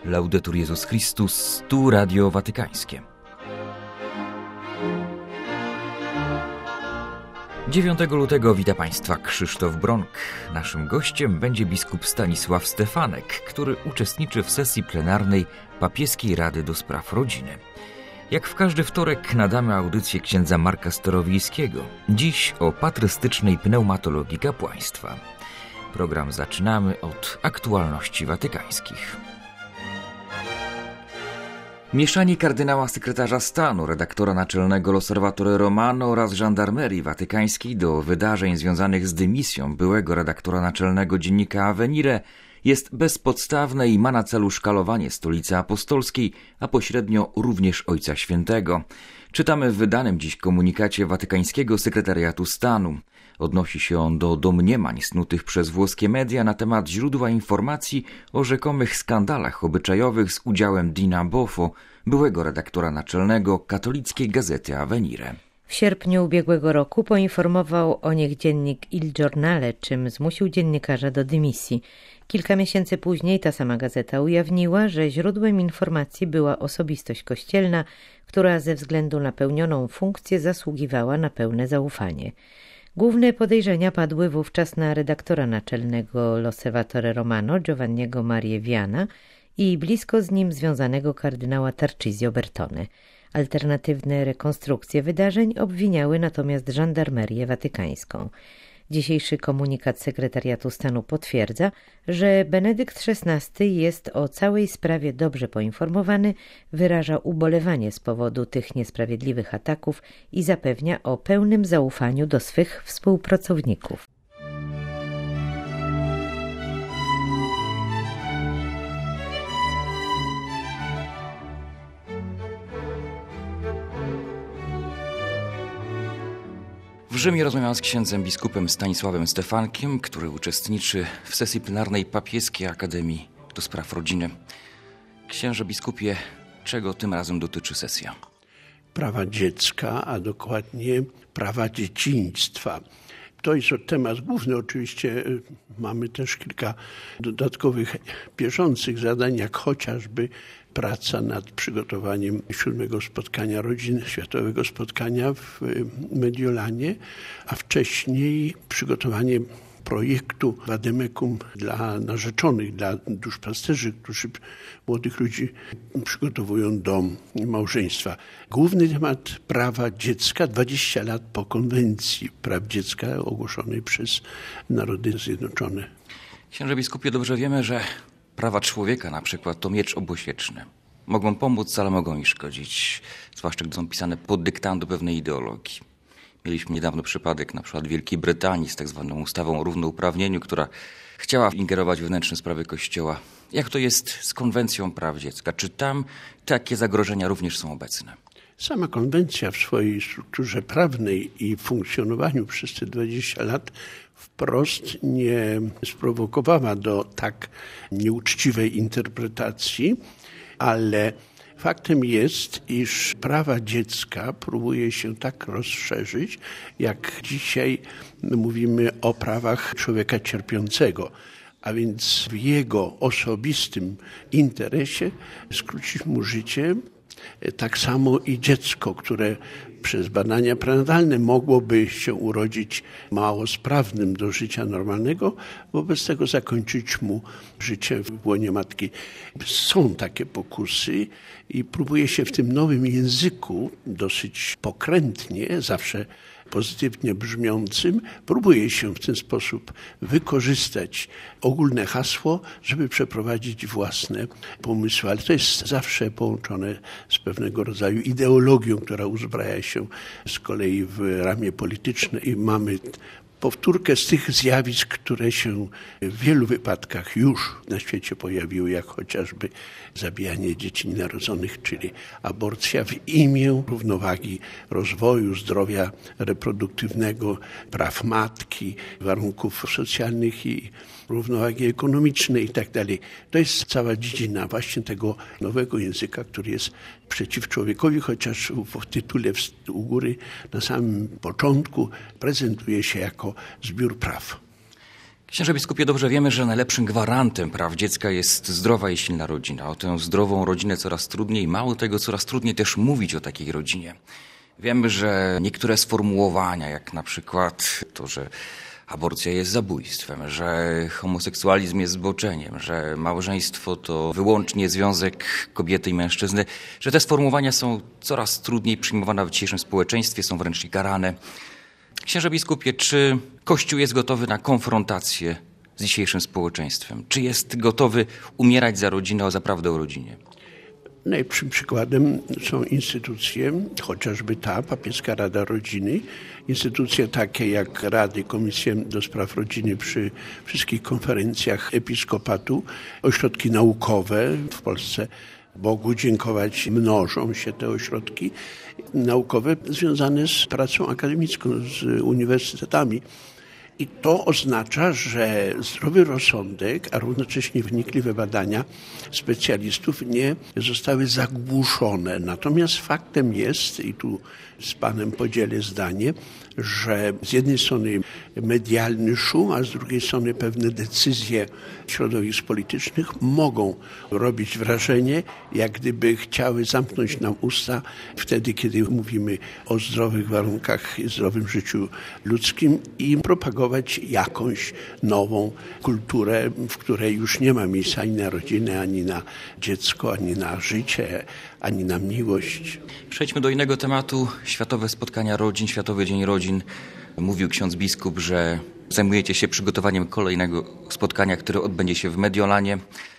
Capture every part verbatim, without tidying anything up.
Laudetur Jezus Chrystus, tu Radio Watykańskie. dziewiątego lutego wita Państwa Krzysztof Bronk. Naszym gościem będzie biskup Stanisław Stefanek, który uczestniczy w sesji plenarnej Papieskiej Rady do Spraw Rodziny. Jak w każdy wtorek nadamy audycję księdza Marka Storowiejskiego. Dziś o patrystycznej pneumatologii kapłaństwa. Program zaczynamy od aktualności watykańskich. Mieszanie kardynała sekretarza stanu, redaktora naczelnego L'Osservatore Romano oraz żandarmerii watykańskiej do wydarzeń związanych z dymisją byłego redaktora naczelnego dziennika Avvenire jest bezpodstawne i ma na celu szkalowanie Stolicy Apostolskiej, a pośrednio również Ojca Świętego. Czytamy w wydanym dziś komunikacie watykańskiego sekretariatu stanu. Odnosi się on do domniemań snutych przez włoskie media na temat źródła informacji o rzekomych skandalach obyczajowych z udziałem Dina Boffo, byłego redaktora naczelnego katolickiej gazety Avvenire. W sierpniu ubiegłego roku poinformował o nich dziennik Il Giornale, czym zmusił dziennikarza do dymisji. Kilka miesięcy później ta sama gazeta ujawniła, że źródłem informacji była osobistość kościelna, która ze względu na pełnioną funkcję zasługiwała na pełne zaufanie. Główne podejrzenia padły wówczas na redaktora naczelnego L'Osservatore Romano Giovanniego Marię Viana i blisko z nim związanego kardynała Tarcisio Bertone. Alternatywne rekonstrukcje wydarzeń obwiniały natomiast żandarmerię watykańską. Dzisiejszy komunikat sekretariatu stanu potwierdza, że Benedykt szesnasty jest o całej sprawie dobrze poinformowany, wyraża ubolewanie z powodu tych niesprawiedliwych ataków i zapewnia o pełnym zaufaniu do swych współpracowników. W Rzymie rozmawiam z księdzem biskupem Stanisławem Stefankiem, który uczestniczy w sesji plenarnej Papieskiej Akademii do Spraw Rodziny. Księże biskupie, czego tym razem dotyczy sesja? Prawa dziecka, a dokładnie prawa dzieciństwa. To jest temat główny. Oczywiście mamy też kilka dodatkowych, bieżących zadań, jak chociażby praca nad przygotowaniem siódmego spotkania rodzin, światowego spotkania w Mediolanie, a wcześniej przygotowanie projektu Vademecum dla narzeczonych, dla duszpasterzy, którzy młodych ludzi przygotowują do małżeństwa. Główny temat prawa dziecka, dwadzieścia lat po konwencji praw dziecka ogłoszonej przez Narody Zjednoczone. Księże biskupie, dobrze wiemy, że prawa człowieka na przykład to miecz obosieczny. Mogą pomóc, ale mogą i szkodzić, zwłaszcza gdy są pisane pod dyktando pewnej ideologii. Mieliśmy niedawno przypadek na przykład Wielkiej Brytanii z tak zwaną ustawą o równouprawnieniu, która chciała ingerować w wewnętrzne sprawy Kościoła. Jak to jest z konwencją praw dziecka? Czy tam takie zagrożenia również są obecne? Sama konwencja w swojej strukturze prawnej i funkcjonowaniu przez te dwadzieścia lat wprost nie sprowokowała do tak nieuczciwej interpretacji, ale faktem jest, iż prawa dziecka próbuje się tak rozszerzyć, jak dzisiaj mówimy o prawach człowieka cierpiącego, a więc w jego osobistym interesie skrócić mu życie. Tak samo i dziecko, które przez badania prenatalne mogłoby się urodzić mało sprawnym do życia normalnego, wobec tego zakończyć mu życie w łonie matki. Są takie pokusy i próbuje się w tym nowym języku, dosyć pokrętnie, zawsze pozytywnie brzmiącym, próbuje się w ten sposób wykorzystać ogólne hasło, żeby przeprowadzić własne pomysły. Ale to jest zawsze połączone z pewnego rodzaju ideologią, która uzbraja się z kolei w ramię polityczne i mamy powtórkę z tych zjawisk, które się w wielu wypadkach już na świecie pojawiły, jak chociażby zabijanie dzieci nienarodzonych, czyli aborcja w imię równowagi rozwoju, zdrowia reproduktywnego, praw matki, warunków socjalnych i równowagi ekonomicznej i tak dalej. To jest cała dziedzina właśnie tego nowego języka, który jest przeciw człowiekowi, chociaż w tytule u góry na samym początku prezentuje się jako zbiór praw. Księże biskupie, dobrze wiemy, że najlepszym gwarantem praw dziecka jest zdrowa i silna rodzina. O tę zdrową rodzinę coraz trudniej, mało tego, coraz trudniej też mówić o takiej rodzinie. Wiemy, że niektóre sformułowania, jak na przykład to, że aborcja jest zabójstwem, że homoseksualizm jest zboczeniem, że małżeństwo to wyłącznie związek kobiety i mężczyzny, że te sformułowania są coraz trudniej przyjmowane w dzisiejszym społeczeństwie, są wręcz karane. Księże biskupie, czy Kościół jest gotowy na konfrontację z dzisiejszym społeczeństwem? Czy jest gotowy umierać za rodzinę, za prawdę o rodzinie? Najlepszym przykładem są instytucje, chociażby ta Papieska Rada Rodziny, instytucje takie jak Rady, Komisje do Spraw Rodziny przy wszystkich konferencjach episkopatu, ośrodki naukowe w Polsce. Bogu dziękować, mnożą się te ośrodki naukowe związane z pracą akademicką, z uniwersytetami. I to oznacza, że zdrowy rozsądek, a równocześnie wnikliwe badania specjalistów nie zostały zagłuszone. Natomiast faktem jest, i tu z panem podzielę zdanie, że z jednej strony medialny szum, a z drugiej strony pewne decyzje środowisk politycznych mogą robić wrażenie, jak gdyby chciały zamknąć nam usta wtedy, kiedy mówimy o zdrowych warunkach i zdrowym życiu ludzkim i propagować jakąś nową kulturę, w której już nie ma miejsca ani na rodzinę, ani na dziecko, ani na życie, ani na miłość. Przejdźmy do innego tematu. Światowe spotkania rodzin, Światowy Dzień Rodzin. Mówił ksiądz biskup, że zajmujecie się przygotowaniem kolejnego spotkania, które odbędzie się w Mediolanie.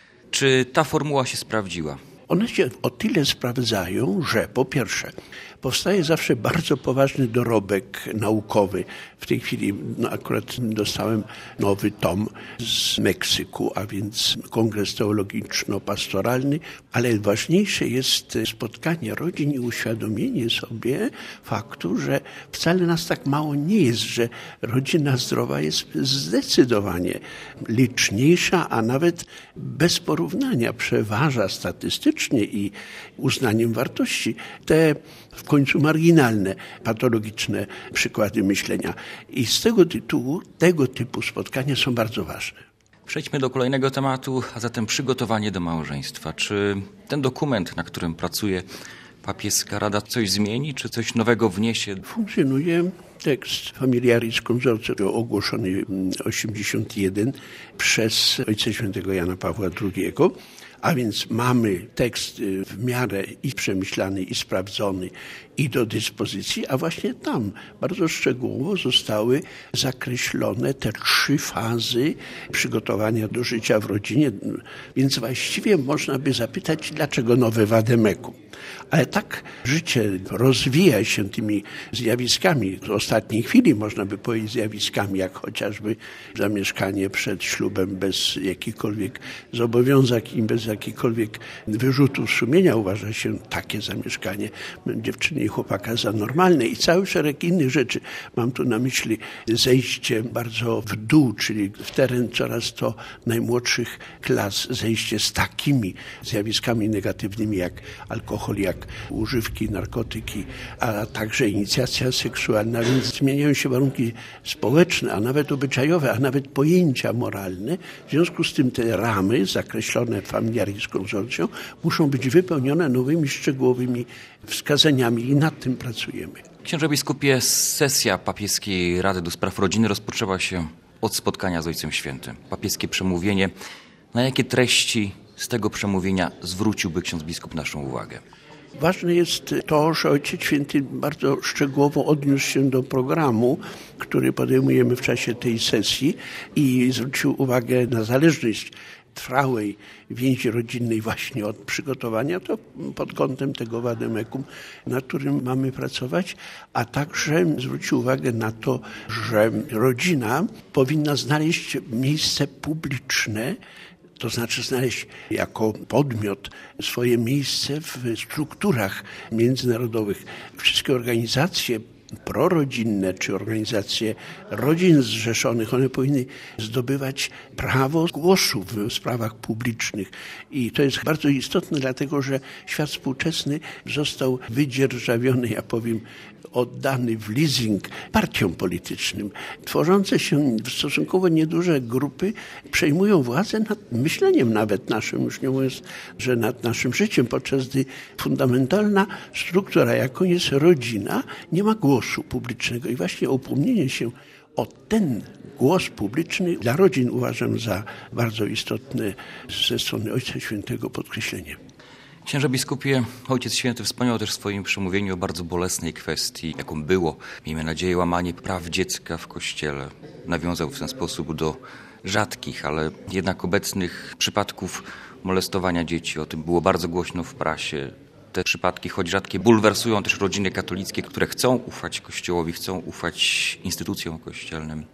Czy ta formuła się sprawdziła? One się o tyle sprawdzają, że po pierwsze powstaje zawsze bardzo poważny dorobek naukowy. W tej chwili no akurat dostałem nowy tom z Meksyku, a więc Kongres Teologiczno-Pastoralny, ale ważniejsze jest spotkanie rodzin i uświadomienie sobie faktu, że wcale nas tak mało nie jest, że rodzina zdrowa jest zdecydowanie liczniejsza, a nawet bez porównania przeważa statystycznie i uznaniem wartości te w końcu marginalne, patologiczne przykłady myślenia. I z tego tytułu tego typu spotkania są bardzo ważne. Przejdźmy do kolejnego tematu, a zatem przygotowanie do małżeństwa. Czy ten dokument, na którym pracuje Papieska Rada, coś zmieni, czy coś nowego wniesie? Funkcjonuje tekst Familiaris Consortio ogłoszony osiemdziesiąt jeden przez Ojca Świętego Jana Pawła drugiego. A więc mamy tekst w miarę i przemyślany, i sprawdzony, i do dyspozycji, a właśnie tam bardzo szczegółowo zostały zakreślone te trzy fazy przygotowania do życia w rodzinie. Więc właściwie można by zapytać, dlaczego nowe vademecum. Ale tak życie rozwija się tymi zjawiskami. W ostatniej chwili można by powiedzieć zjawiskami, jak chociażby zamieszkanie przed ślubem bez jakichkolwiek zobowiązań i bez jakichkolwiek wyrzutów sumienia. Uważa się takie zamieszkanie dziewczyny i chłopaka za normalne i cały szereg innych rzeczy. Mam tu na myśli zejście bardzo w dół, czyli w teren coraz to najmłodszych klas, zejście z takimi zjawiskami negatywnymi jak alkohol, jak używki, narkotyki, a także inicjacja seksualna, więc zmieniają się warunki społeczne, a nawet obyczajowe, a nawet pojęcia moralne. W związku z tym te ramy zakreślone Familiaris Consortio muszą być wypełnione nowymi, szczegółowymi wskazaniami i nad tym pracujemy. Księże biskupie, sesja Papieskiej Rady do Spraw Rodziny rozpoczęła się od spotkania z Ojcem Świętym. Papieskie przemówienie. Na jakie treści z tego przemówienia zwróciłby ksiądz biskup naszą uwagę? Ważne jest to, że Ojciec Święty bardzo szczegółowo odniósł się do programu, który podejmujemy w czasie tej sesji i zwrócił uwagę na zależność trwałej więzi rodzinnej właśnie od przygotowania, to pod kątem tego vademecum, nad którym mamy pracować, a także zwrócił uwagę na to, że rodzina powinna znaleźć miejsce publiczne, to znaczy znaleźć jako podmiot swoje miejsce w strukturach międzynarodowych. Wszystkie organizacje prorodzinne czy organizacje rodzin zrzeszonych, one powinny zdobywać prawo głosu w sprawach publicznych. I to jest bardzo istotne, dlatego że świat współczesny został wydzierżawiony, ja powiem, oddany w leasing partiom politycznym. Tworzące się stosunkowo nieduże grupy przejmują władzę nad myśleniem nawet naszym, już nie mówiąc, że nad naszym życiem, podczas gdy fundamentalna struktura, jaką jest rodzina, nie ma głosu publicznego. I właśnie upomnienie się o ten głos publiczny dla rodzin uważam za bardzo istotne ze strony Ojca Świętego podkreślenie. Księże biskupie, Ojciec Święty wspomniał też w swoim przemówieniu o bardzo bolesnej kwestii, jaką było, miejmy nadzieję, łamanie praw dziecka w Kościele. Nawiązał w ten sposób do rzadkich, ale jednak obecnych przypadków molestowania dzieci. O tym było bardzo głośno w prasie. Te przypadki, choć rzadkie, bulwersują też rodziny katolickie, które chcą ufać Kościołowi, chcą ufać instytucjom kościelnym.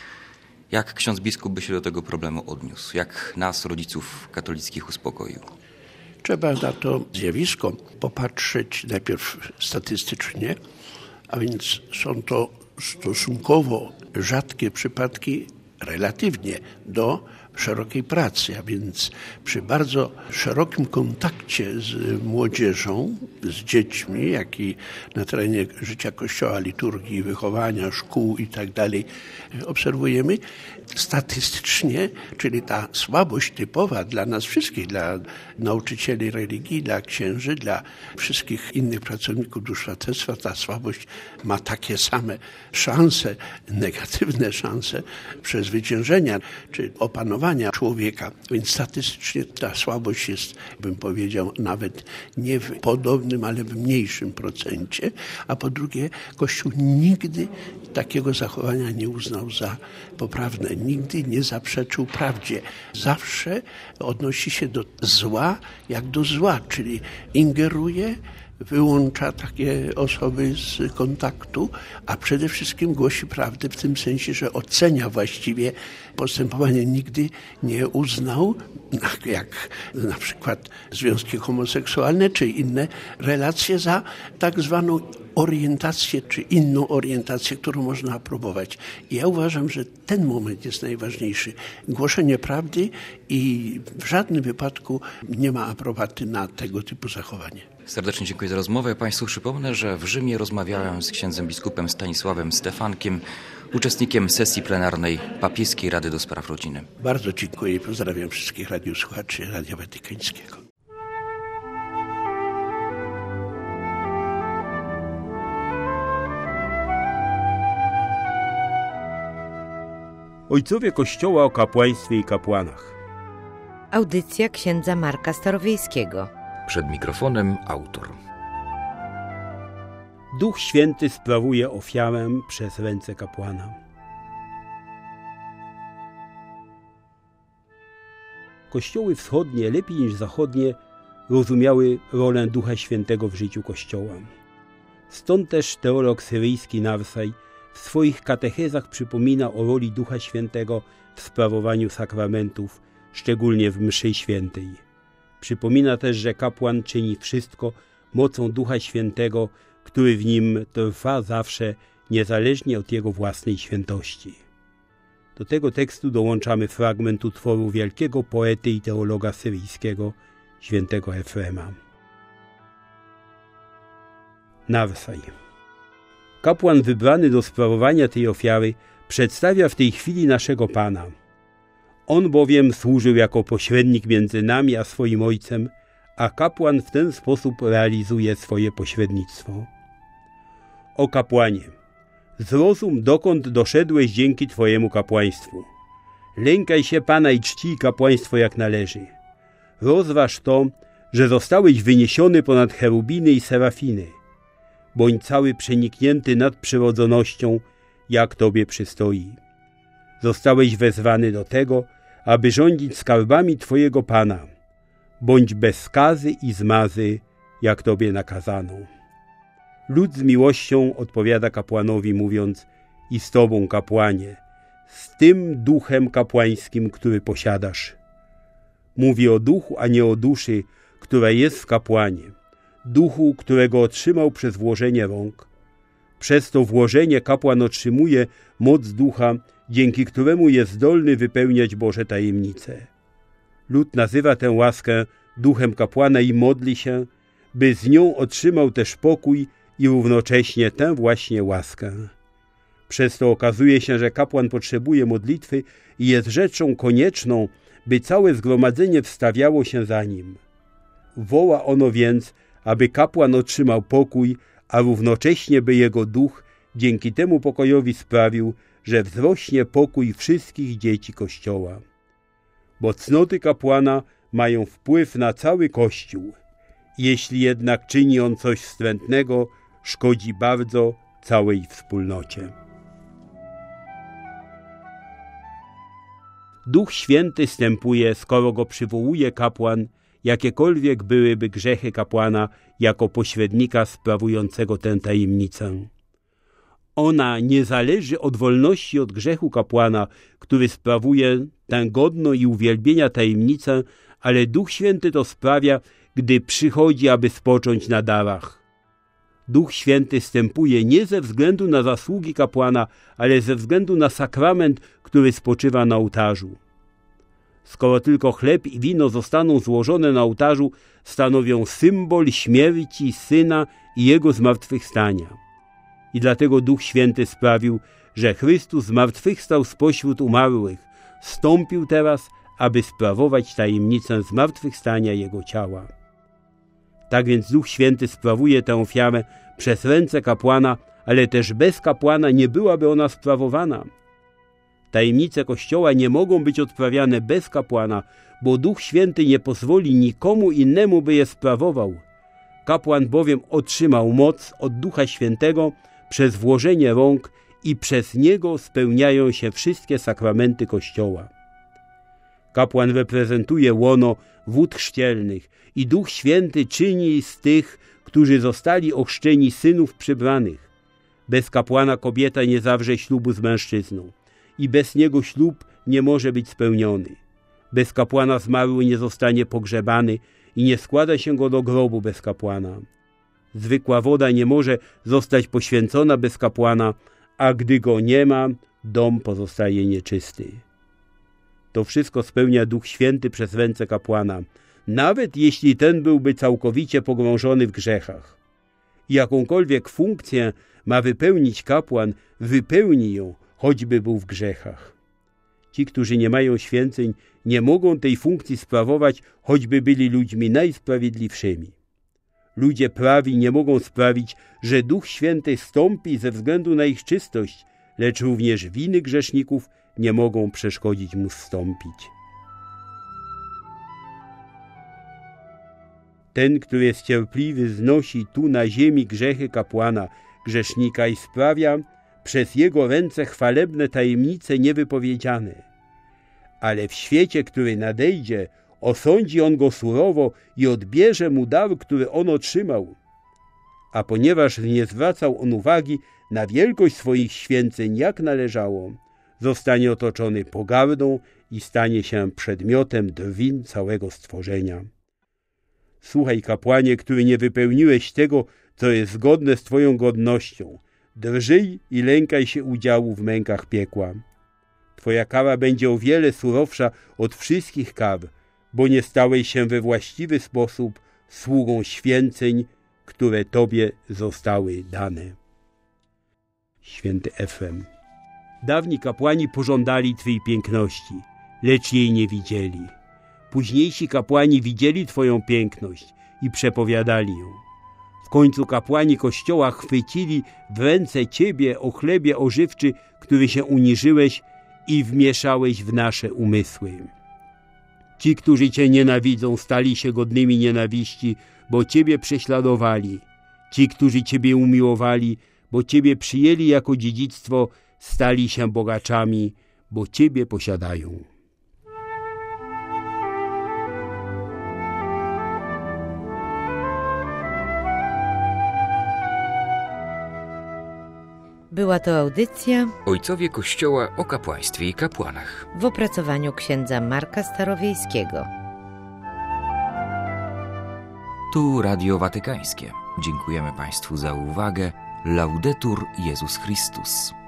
Jak ksiądz biskup by się do tego problemu odniósł? Jak nas, rodziców katolickich, uspokoił? Trzeba na to zjawisko popatrzeć najpierw statystycznie, a więc są to stosunkowo rzadkie przypadki relatywnie do szerokiej pracy, a więc przy bardzo szerokim kontakcie z młodzieżą, z dziećmi, jak i na terenie życia Kościoła, liturgii, wychowania, szkół i tak dalej obserwujemy statystycznie, czyli ta słabość typowa dla nas wszystkich, dla nauczycieli religii, dla księży, dla wszystkich innych pracowników duszpasterstwa, ta słabość ma takie same szanse, negatywne szanse przezwyciężenia czy opanowania człowieka. Więc statystycznie ta słabość jest, bym powiedział, nawet nie w podobnym, ale w mniejszym procencie. A po drugie, Kościół nigdy takiego zachowania nie uznał za poprawne. Nigdy nie zaprzeczył prawdzie. Zawsze odnosi się do zła jak do zła, czyli ingeruje, wyłącza takie osoby z kontaktu, a przede wszystkim głosi prawdę w tym sensie, że ocenia właściwie postępowanie. Nigdy nie uznał, jak na przykład związki homoseksualne czy inne relacje, za tak zwaną orientację czy inną orientację, którą można aprobować. I ja uważam, że ten moment jest najważniejszy. Głoszenie prawdy i w żadnym wypadku nie ma aprobaty na tego typu zachowanie. Serdecznie dziękuję za rozmowę. Ja Państwu przypomnę, że w Rzymie rozmawiałem z księdzem biskupem Stanisławem Stefankiem, uczestnikiem sesji plenarnej Papieskiej Rady do Spraw Rodziny. Bardzo dziękuję i pozdrawiam wszystkich radiosłuchaczy Radia Watykańskiego. Ojcowie Kościoła o kapłaństwie i kapłanach. Audycja księdza Marka Starowiejskiego. Przed mikrofonem autor. Duch Święty sprawuje ofiarę przez ręce kapłana. Kościoły wschodnie lepiej niż zachodnie rozumiały rolę Ducha Świętego w życiu Kościoła. Stąd też teolog syryjski Narsaj w swoich katechezach przypomina o roli Ducha Świętego w sprawowaniu sakramentów, szczególnie w mszy świętej. Przypomina też, że kapłan czyni wszystko mocą Ducha Świętego, który w nim trwa zawsze, niezależnie od jego własnej świętości. Do tego tekstu dołączamy fragment utworu wielkiego poety i teologa syryjskiego, świętego Efrema. Narsaj. Kapłan wybrany do sprawowania tej ofiary przedstawia w tej chwili naszego Pana. On bowiem służył jako pośrednik między nami a swoim Ojcem, a kapłan w ten sposób realizuje swoje pośrednictwo. O kapłanie, zrozum, dokąd doszedłeś dzięki Twojemu kapłaństwu. Lękaj się Pana i czcij kapłaństwo jak należy. Rozważ to, że zostałeś wyniesiony ponad cherubiny i serafiny. Bądź cały przeniknięty nadprzyrodzonością, jak Tobie przystoi. Zostałeś wezwany do tego, aby rządzić skarbami Twojego Pana. Bądź bez skazy i zmazy, jak Tobie nakazano. Lud z miłością odpowiada kapłanowi, mówiąc: i z Tobą, kapłanie, z tym duchem kapłańskim, który posiadasz. Mówi o duchu, a nie o duszy, która jest w kapłanie. Duchu, którego otrzymał przez włożenie rąk. Przez to włożenie kapłan otrzymuje moc ducha, dzięki któremu jest zdolny wypełniać Boże tajemnice. Lud nazywa tę łaskę duchem kapłana i modli się, by z nią otrzymał też pokój i równocześnie tę właśnie łaskę. Przez to okazuje się, że kapłan potrzebuje modlitwy i jest rzeczą konieczną, by całe zgromadzenie wstawiało się za nim. Woła ono więc, aby kapłan otrzymał pokój, a równocześnie by jego duch dzięki temu pokojowi sprawił, że wzrośnie pokój wszystkich dzieci Kościoła. Bo cnoty kapłana mają wpływ na cały Kościół. Jeśli jednak czyni on coś wstrętnego, szkodzi bardzo całej wspólnocie. Duch Święty zstępuje, skoro go przywołuje kapłan, jakiekolwiek byłyby grzechy kapłana jako pośrednika sprawującego tę tajemnicę. Ona nie zależy od wolności od grzechu kapłana, który sprawuje tę godną i uwielbienia tajemnicę, ale Duch Święty to sprawia, gdy przychodzi, aby spocząć na darach. Duch Święty zstępuje nie ze względu na zasługi kapłana, ale ze względu na sakrament, który spoczywa na ołtarzu. Skoro tylko chleb i wino zostaną złożone na ołtarzu, stanowią symbol śmierci Syna i Jego zmartwychwstania. I dlatego Duch Święty sprawił, że Chrystus zmartwychwstał spośród umarłych, wstąpił teraz, aby sprawować tajemnicę zmartwychwstania Jego ciała. Tak więc Duch Święty sprawuje tę ofiarę przez ręce kapłana, ale też bez kapłana nie byłaby ona sprawowana. Tajemnice Kościoła nie mogą być odprawiane bez kapłana, bo Duch Święty nie pozwoli nikomu innemu, by je sprawował. Kapłan bowiem otrzymał moc od Ducha Świętego przez włożenie rąk i przez niego spełniają się wszystkie sakramenty Kościoła. Kapłan reprezentuje łono wód chrzcielnych i Duch Święty czyni z tych, którzy zostali ochrzczeni, synów przybranych. Bez kapłana kobieta nie zawrze ślubu z mężczyzną i bez niego ślub nie może być spełniony. Bez kapłana zmarły nie zostanie pogrzebany i nie składa się go do grobu bez kapłana. Zwykła woda nie może zostać poświęcona bez kapłana, a gdy go nie ma, dom pozostaje nieczysty. To wszystko spełnia Duch Święty przez ręce kapłana, nawet jeśli ten byłby całkowicie pogrążony w grzechach. I jakąkolwiek funkcję ma wypełnić kapłan, wypełni ją, choćby był w grzechach. Ci, którzy nie mają święceń, nie mogą tej funkcji sprawować, choćby byli ludźmi najsprawiedliwszymi. Ludzie prawi nie mogą sprawić, że Duch Święty stąpi ze względu na ich czystość, lecz również winy grzeszników nie mogą przeszkodzić mu zstąpić. Ten, który jest cierpliwy, znosi tu na ziemi grzechy kapłana, grzesznika i sprawia przez jego ręce chwalebne tajemnice niewypowiedziane. Ale w świecie, który nadejdzie, osądzi on go surowo i odbierze mu dar, który on otrzymał. A ponieważ nie zwracał on uwagi na wielkość swoich święceń, jak należało, zostanie otoczony pogardą i stanie się przedmiotem drwin całego stworzenia. Słuchaj, kapłanie, który nie wypełniłeś tego, co jest zgodne z twoją godnością. Drżyj i lękaj się udziału w mękach piekła. Twoja kara będzie o wiele surowsza od wszystkich kar, bo nie stałeś się we właściwy sposób sługą święceń, które tobie zostały dane. Święty Efrem. Dawni kapłani pożądali twej piękności, lecz jej nie widzieli. Późniejsi kapłani widzieli twoją piękność i przepowiadali ją. W końcu kapłani Kościoła chwycili w ręce ciebie o chlebie ożywczy, który się uniżyłeś i wmieszałeś w nasze umysły. Ci, którzy cię nienawidzą, stali się godnymi nienawiści, bo ciebie prześladowali. Ci, którzy ciebie umiłowali, bo ciebie przyjęli jako dziedzictwo, stali się bogaczami, bo ciebie posiadają. Była to audycja Ojcowie Kościoła o kapłaństwie i kapłanach w opracowaniu księdza Marka Starowiejskiego. Tu Radio Watykańskie. Dziękujemy Państwu za uwagę. Laudetur Jezus Chrystus.